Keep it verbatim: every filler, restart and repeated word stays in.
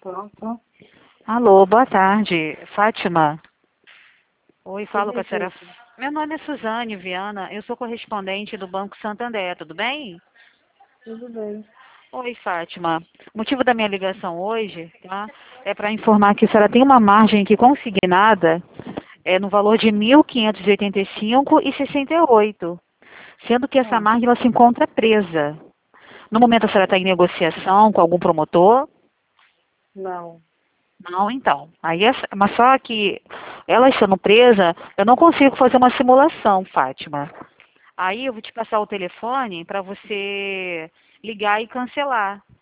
Pronto. Alô, boa tarde. Fátima? Oi, falo com a senhora. Significa. Meu nome é Suzane Viana, eu sou correspondente do Banco Santander, tudo bem? Tudo bem. Oi, Fátima. O motivo da minha ligação hoje, tá, é para informar que a senhora tem uma margem aqui consignada é, no valor de mil quinhentos e oitenta e cinco reais e sessenta e oito centavos, sendo que essa Ah, margem ela se encontra presa. No momento a senhora está em negociação com algum promotor? não. Não, então. Aí, essa- mas só que ela estando presa, eu não consigo fazer uma simulação, Fátima. Aí eu vou te passar o telefone para você ligar e cancelar.